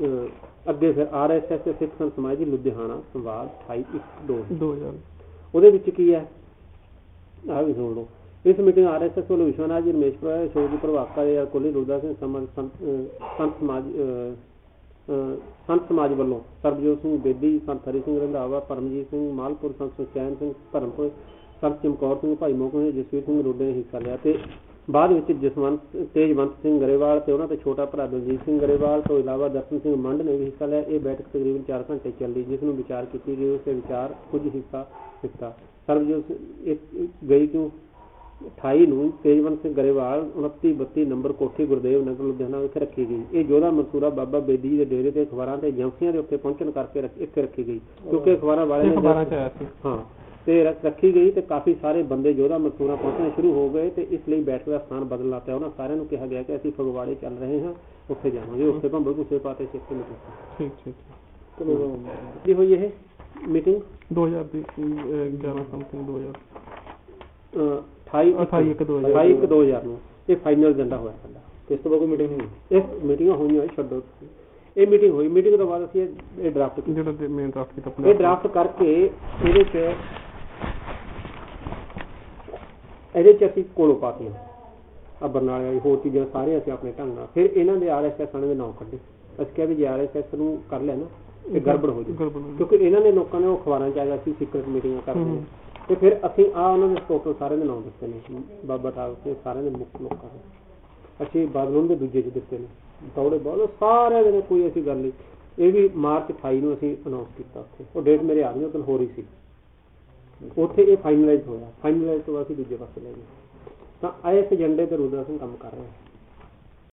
ਅੱਗੇ ਫਿਰ RSS ਤੇ ਸਿੱਖ ਸੰਤ ਸਮਾਜ ਦੀ ਲੁਧਿਆਣਾ ਸੰਵਾਦ 28/1/2000 ਉਹਦੇ ਵਿੱਚ ਕੀ ਹੈ ਆਹ ਵੀ ਸੁਣ ਲਓ। ਇਸ ਮੀਟਿੰਗ RSS ਵੱਲੋਂ ਵਿਸ਼ਵਨਾਥ ਜੀ, ਰਮੇਸ਼ ਅਸ਼ੋਕ ਜੀ, ਪ੍ਰਭਾਕਰ ਜੀ, ਕੋਹਲੀ, ਰੁਲਦਾ ਸਿੰਘ, ਸੰਤ ਸਮਾਜ ਵੱਲੋਂ ਸਰਬਜੋਤ ਸਿੰਘ ਬੇਦੀ, ਸੰਤ ਹਰੀ ਸਿੰਘ ਰੰਧਾਵਾ, ਪਰਮਜੀਤ ਸਿੰਘ ਮਾਲਪੁਰ, ਸੰਤ ਸੁਖਚੈਨ ਸਿੰਘ ਧਰਮਪੁਰ, ਸੰਤ ਚਮਕੌਰ ਸਿੰਘ, ਭਾਈ ਮੋਹਕਮ, ਜਸਵੀਰ ਸਿੰਘ ਰੋਡੇ ਨੇ ਹਿੱਸਾ ਲਿਆ। ਤੇ ਬਾਅਦ ਵਿੱਚ ਤੇਜਵੰਤ ਸਿੰਘ ਗਰੇਵਾਲ ਤੇ ਉਹਨਾਂ ਦਾ ਛੋਟਾ ਭਰਾ ਦਲਜੀਤ ਸਿੰਘ ਗਰੇਵਾਲ ਤੋਂ ਇਲਾਵਾ ਦਰਸ਼ਨ ਸਿੰਘ ਮੰਡ ਨੇ ਵੀ ਹਿੱਸਾ ਲਿਆ। ਇਹ ਬੈਠਕ ਤਕਰੀਬਨ 4 ਘੰਟੇ ਚੱਲੀ, ਜਿਸ ਨੂੰ ਵਿਚਾਰ ਕੀਤੀ ਗਈ। ਉਸਦੇ ਵਿਚਾਰ ਕੁਝ ਹਿੱਸਾ ਦਿੱਤਾ। ਸਰਬਜੋਤ ਗਈ ਕਿਉਂ 28 ਨੂੰ ਤੇਜਵੰਤ ਸਿੰਘ ਗਰੇਵਾਲ 29-32 ਨੰਬਰ ਕੋਠੀ ਗੁਰਦੇਵ ਨਗਰ ਲੁਧਿਆਣਾ ਵਿਖੇ ਰੱਖੀ ਗਈ। ਇਹ ਯੋਧਾ ਮਨਸੂਰਾ ਬਾਬਾ ਬੇਦੀ ਦੇ ਡੇਰੇ ਤੇ ਅਖਬਾਰਾਂ ਤੇ ਏਜੰਸੀਆਂ ਦੇ ਉੱਤੇ ਪਹੁੰਚਣ ਕਰਕੇ ਇੱਥੇ ਰੱਖੀ ਗਈ, ਕਿਉਂਕਿ ਅਖਬਾਰਾਂ ਵਾਲੇ ਨੇ ਹਾਂ ਤੇ ਰੱਖੀ ਗਈ ਤੇ ਕਾਫੀ ਸਾਰੇ ਬੰਦੇ ਯੋਧਾ ਮਨਸੂਰਾ ਪਹੁੰਚਣੇ ਸ਼ੁਰੂ ਹੋ ਗਏ ਤੇ ਇਸ ਲਈ ਬੈਠਕ ਦਾ ਸਥਾਨ ਬਦਲਣਾ ਪਿਆ। ਉਹਨਾਂ ਸਾਰਿਆਂ ਨੂੰ ਕਿਹਾ ਗਿਆ ਕਿ ਅਸੀਂ ਫਗਵਾੜੇ ਚੱਲ ਰਹੇ ਹਾਂ, ਉੱਥੇ ਜਾਵਾਂਗੇ। ਉੱਥੇ ਭਾਵੇਂ ਕਿਸੇ ਪਾਸੇ ਸਿੱਖ ਦੀ ਹੋਈ ਇਹ ਮੀਟਿੰਗ 28/1/2000 ਨੂੰ ਇਹ ਫਾਈਨਲ ਏਜੰਡਾ ਹੋਇਆ ਸਾਡਾ। ਇਸ ਤੋਂ ਬਾਅਦ ਕੋਈ ਮੀਟਿੰਗ ਨਹੀਂ, ਇਹ ਮੀਟਿੰਗਾਂ ਹੋਈਆਂ ਛੱਡੋ। ਇਹ ਮੀਟਿੰਗ ਹੋਈ, ਮੀਟਿੰਗ ਤੋਂ ਬਾਅਦ ਅਸੀਂ ਇਹ ਡਰਾਫਟ ਕੀਤਾ। ਇਹ ਡਰਾਫਟ ਕਰਕੇ ਇਹਦੇ ਚ ਅਸੀਂ ਕੋਲੋਂ ਪਾਤੀਆਂ ਆ ਬਰਨਾਲੇ ਵਾਲੀ ਹੋਰ ਚੀਜ਼ਾਂ ਸਾਰੀਆਂ ਅਸੀਂ ਆਪਣੇ ਢੰਗ ਨਾਲ। ਫਿਰ ਇਹਨਾਂ ਦੇ RSS ਦੇ ਨਾਂ ਕੱਢੇ। ਅਸੀਂ ਕਿਹਾ ਵੀ ਜੇ RSS ਨੂੰ ਕਰ ਲਿਆ ਨਾ ਇਹ ਗੜਬੜ ਹੋ ਜਾਊ, ਕਿਉਂਕਿ ਇਹਨਾਂ ਨੇ ਲੋਕਾਂ ਨੇ ਉਹ ਅਖਬਾਰਾਂ ਚ ਆਇਆ ਸੀ ਸੀਕਰਟ ਮੀਟਿੰਗਾਂ ਕਰਦੇ। ਤੇ ਫਿਰ ਅਸੀਂ ਉਹਨਾਂ ਦੇ ਟੋਟਲ ਸਾਰਿਆਂ ਦੇ ਨਾਂ ਦਿੱਤੇ ਨੇ, ਬਾਬਾ ਠਾਕ ਦੇ ਸਾਰਿਆਂ ਦੇ ਮੁੱਖ ਲੋਕਾਂ ਦੇ। ਅਸੀਂ ਬਾਦਲੋਂ ਦੇ ਦੂਜੇ ਚ ਦਿੱਤੇ ਨੇ, ਦੌੜੇ ਬਹੁਤ ਸਾਰਿਆਂ ਦੇ ਨੇ, ਕੋਈ ਐਸੀ ਗੱਲ ਨਹੀਂ। ਇਹ ਵੀ ਮਾਰਚ 28 ਨੂੰ ਅਸੀਂ ਅਨਾਊਂਸ ਕੀਤਾ ਉੱਥੇ। ਉਹ ਡੇਟ ਮੇਰੇ ਆ ਗਈ, ਉਦੋਂ ਹੋ ਰਹੀ ਸੀ ਉੱਥੇ। ਇਹ ਫਾਈਨਲਾਈਜ਼ ਹੋਇਆ। ਫਾਈਨਲਾਈਜ਼ ਤੋਂ ਬਾਅਦ ਅਸੀਂ ਦੂਜੇ ਪਾਸੇ ਲੈ ਗਏ। ਤਾਂ ਇਸ ਏਜੰਡੇ ਤੇ ਰੁਲਦਾ ਸਿੰਘ ਕੰਮ ਕਰ ਰਹੇ।